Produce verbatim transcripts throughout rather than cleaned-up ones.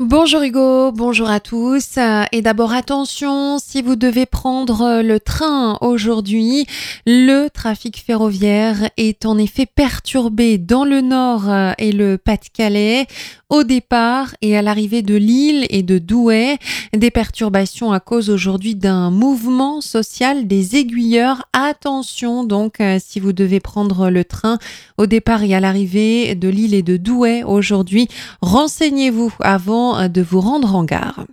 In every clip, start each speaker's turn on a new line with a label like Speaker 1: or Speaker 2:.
Speaker 1: Bonjour Hugo, bonjour à tous. Euh, Et d'abord attention, si vous devez prendre le train aujourd'hui, le trafic ferroviaire est en effet perturbé dans le Nord euh, et le Pas-de-Calais au départ et à l'arrivée de Lille et de Douai. Des perturbations à cause aujourd'hui d'un mouvement social des aiguilleurs. Attention donc euh, si vous devez prendre le train au départ et à l'arrivée de Lille et de Douai aujourd'hui, renseignez-vous avant de vous rendre en gare.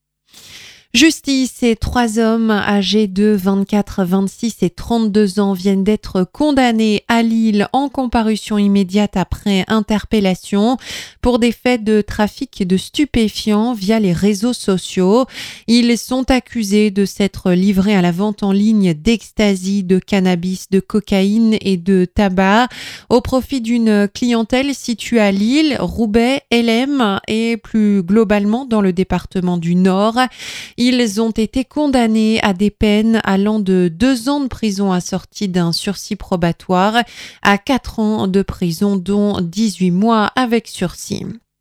Speaker 1: Justice, ces trois hommes âgés de vingt-quatre, vingt-six et trente-deux ans viennent d'être condamnés à Lille en comparution immédiate après interpellation pour des faits de trafic de stupéfiants via les réseaux sociaux. Ils sont accusés de s'être livrés à la vente en ligne d'ecstasy, de cannabis, de cocaïne et de tabac au profit d'une clientèle située à Lille, Roubaix, L M et plus globalement dans le département du Nord. Ils ont été condamnés à des peines allant de deux ans de prison assorties d'un sursis probatoire à quatre ans de prison, dont dix-huit mois avec sursis.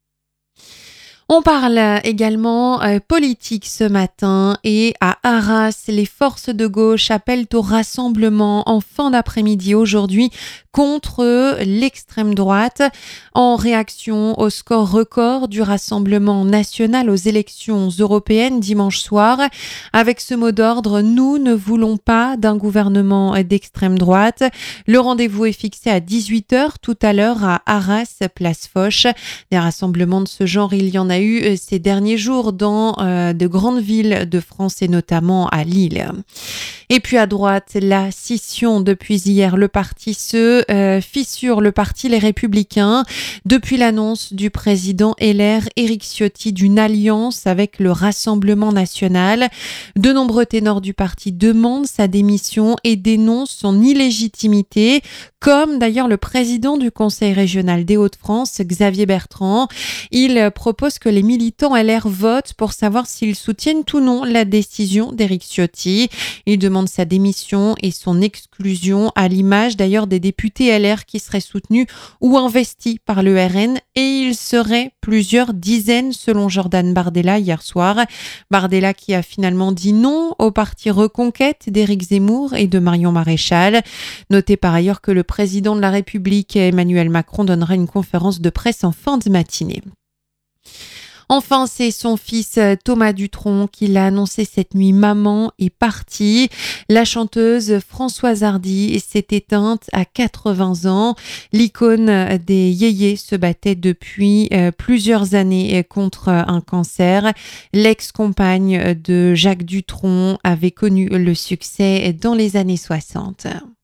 Speaker 1: On parle également euh, politique ce matin et à Arras, les forces de gauche appellent au rassemblement en fin d'après-midi aujourd'hui contre l'extrême droite en réaction au score record du Rassemblement national aux élections européennes dimanche soir. Avec ce mot d'ordre, nous ne voulons pas d'un gouvernement d'extrême droite. Le rendez-vous est fixé à dix-huit heures tout à l'heure à Arras, place Foch. Des rassemblements de ce genre, il y en a eu ces derniers jours dans euh, de grandes villes de France et notamment à Lille. Et puis à droite, la scission depuis hier. Le parti se euh, fissure, le parti Les Républicains, depuis l'annonce du président L R Éric Ciotti d'une alliance avec le Rassemblement national. De nombreux ténors du parti demandent sa démission et dénoncent son illégitimité, comme d'ailleurs le président du Conseil régional des Hauts-de-France, Xavier Bertrand. Il propose que les militants L R votent pour savoir s'ils soutiennent ou non la décision d'Éric Ciotti. Il demande sa démission et son exclusion, à l'image d'ailleurs des députés L R qui seraient soutenus ou investis par le R N, et il serait plusieurs dizaines selon Jordan Bardella hier soir. Bardella qui a finalement dit non au parti Reconquête d'Éric Zemmour et de Marion Maréchal. Notez par ailleurs que le président de la République, Emmanuel Macron, donnera une conférence de presse en fin de matinée. Enfin, c'est son fils Thomas Dutronc qui l'a annoncé cette nuit. Maman est partie. La chanteuse Françoise Hardy s'est éteinte à quatre-vingts ans. L'icône des yéyés se battait depuis plusieurs années contre un cancer. L'ex-compagne de Jacques Dutronc avait connu le succès dans les années soixante.